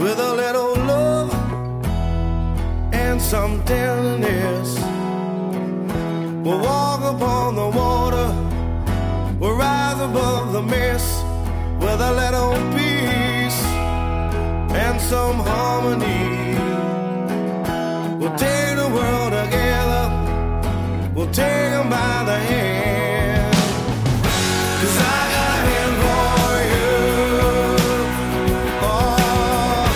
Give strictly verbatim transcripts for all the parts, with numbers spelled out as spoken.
with a little love and some tenderness. We'll walk upon the water, we'll rise above the mist with a little peace and some harmony. We'll take the world together, we'll take them by the hand, 'cause I got a hand for you. Oh,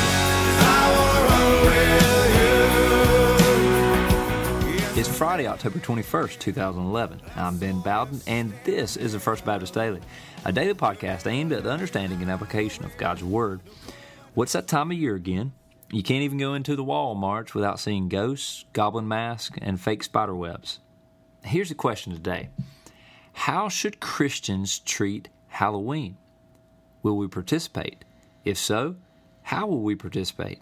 I wanna run with you. It's Friday, October twenty-first, two thousand eleven. I'm Ben Bowden, and this is the First Baptist Daily, a daily podcast aimed at the understanding and application of God's Word. What's that time of year again? You can't even go into the Wall March without seeing ghosts, goblin masks, and fake spider webs. Here's the question today. How should Christians treat Halloween? Will we participate? If so, how will we participate?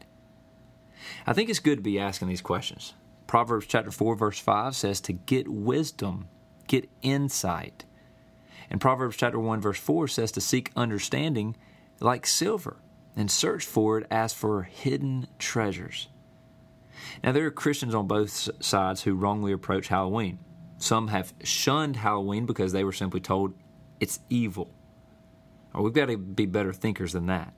I think it's good to be asking these questions. Proverbs chapter four, verse five says to get wisdom, get insight. And Proverbs chapter one, verse four says to seek understanding like silver and search for it as for hidden treasures. Now, there are Christians on both sides who wrongly approach Halloween. Some have shunned Halloween because they were simply told it's evil. Or we've got to be better thinkers than that.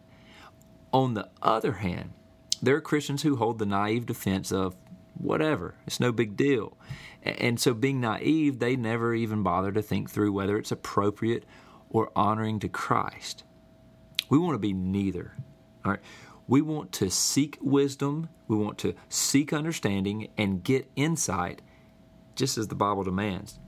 On the other hand, there are Christians who hold the naive defense of whatever, it's no big deal. And so being naive, they never even bother to think through whether it's appropriate or honoring to Christ. We want to be neither. All right. We want to seek wisdom, we want to seek understanding, and get insight, just as the Bible demands.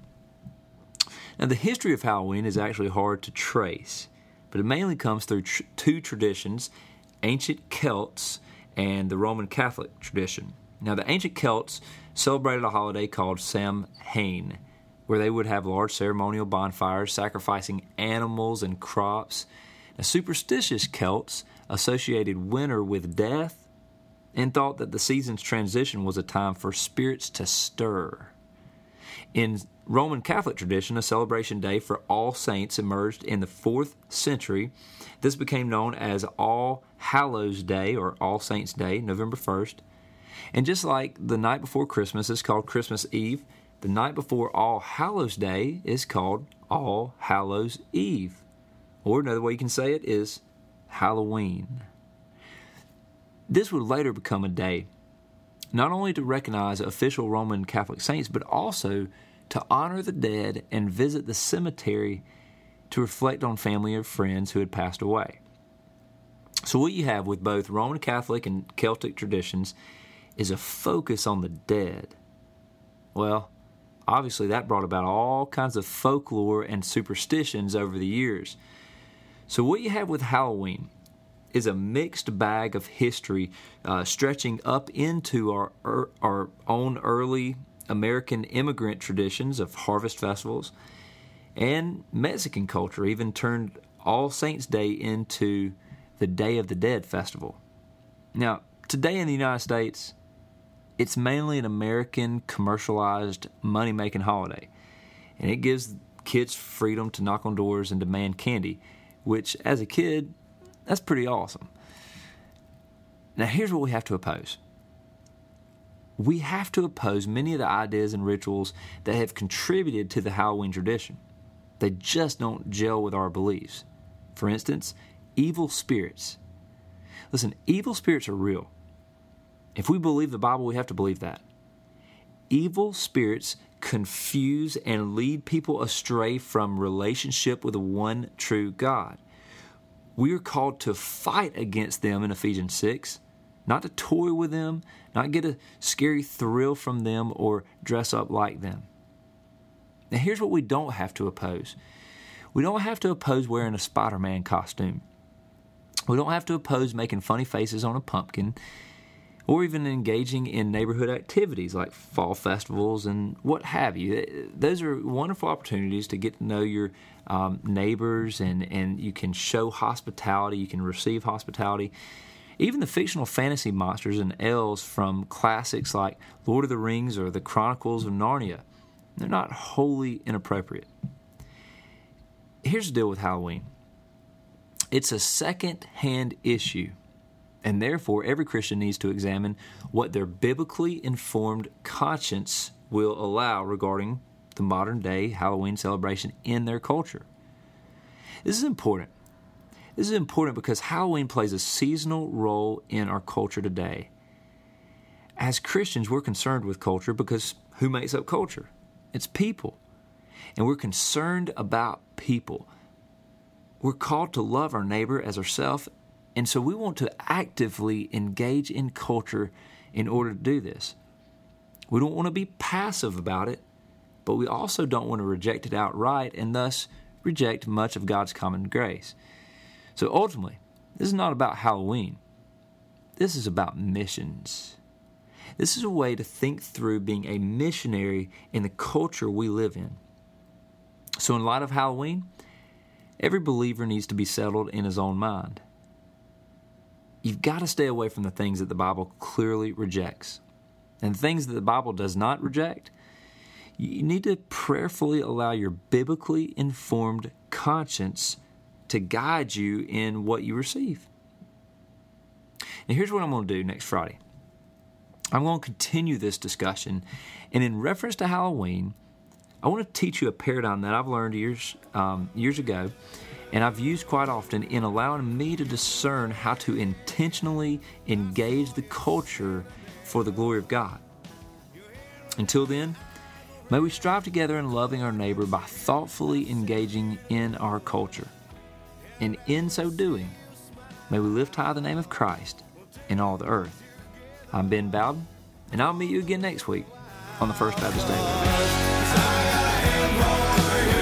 Now, the history of Halloween is actually hard to trace, but it mainly comes through tr- two traditions, ancient Celts and the Roman Catholic tradition. Now, the ancient Celts celebrated a holiday called Samhain, where they would have large ceremonial bonfires, sacrificing animals and crops. Now, superstitious Celts associated winter with death and thought that the season's transition was a time for spirits to stir. In Roman Catholic tradition, a celebration day for All Saints emerged in the fourth century. This became known as All Hallows Day or All Saints Day, November first. And just like the night before Christmas is called Christmas Eve, the night before All Hallows Day is called All Hallows Eve. Or another way you can say it is Halloween. This would later become a day not only to recognize official Roman Catholic saints, but also to honor the dead and visit the cemetery to reflect on family or friends who had passed away. So what you have with both Roman Catholic and Celtic traditions is a focus on the dead. Well, obviously that brought about all kinds of folklore and superstitions over the years. So what you have with Halloween is a mixed bag of history uh, stretching up into our er, our own early American immigrant traditions of harvest festivals, and Mexican culture even turned All Saints Day into the Day of the Dead festival. Now, today in the United States, it's mainly an American commercialized money-making holiday, and it gives kids freedom to knock on doors and demand candy, which, as a kid, that's pretty awesome. Now, here's what we have to oppose. We have to oppose many of the ideas and rituals that have contributed to the Halloween tradition. They just don't gel with our beliefs. For instance, evil spirits. Listen, evil spirits are real. If we believe the Bible, we have to believe that. Evil spirits confuse and lead people astray from relationship with the one true God. We are called to fight against them in Ephesians six, not to toy with them, not get a scary thrill from them or dress up like them. Now, here's what we don't have to oppose. We don't have to oppose wearing a Spider-Man costume. We don't have to oppose making funny faces on a pumpkin, or even engaging in neighborhood activities like fall festivals and what have you. Those are wonderful opportunities to get to know your um, neighbors, and, and you can show hospitality, you can receive hospitality. Even the fictional fantasy monsters and elves from classics like Lord of the Rings or the Chronicles of Narnia, they're not wholly inappropriate. Here's the deal with Halloween. It's a second-hand issue. And therefore, every Christian needs to examine what their biblically informed conscience will allow regarding the modern day Halloween celebration in their culture. This is important. This is important because Halloween plays a seasonal role in our culture today. As Christians, we're concerned with culture because who makes up culture? It's people. And we're concerned about people. We're called to love our neighbor as ourselves, and so we want to actively engage in culture in order to do this. We don't want to be passive about it, but we also don't want to reject it outright and thus reject much of God's common grace. So ultimately, this is not about Halloween. This is about missions. This is a way to think through being a missionary in the culture we live in. So in light of Halloween, every believer needs to be settled in his own mind. You've got to stay away from the things that the Bible clearly rejects. And the things that the Bible does not reject, you need to prayerfully allow your biblically informed conscience to guide you in what you receive. And here's what I'm going to do next Friday. I'm going to continue this discussion, and in reference to Halloween, I want to teach you a paradigm that I've learned years um, years ago, and I've used quite often in allowing me to discern how to intentionally engage the culture for the glory of God. Until then, may we strive together in loving our neighbor by thoughtfully engaging in our culture. And in so doing, may we lift high the name of Christ in all the earth. I'm Ben Bowden, and I'll meet you again next week on the First Baptist Daily.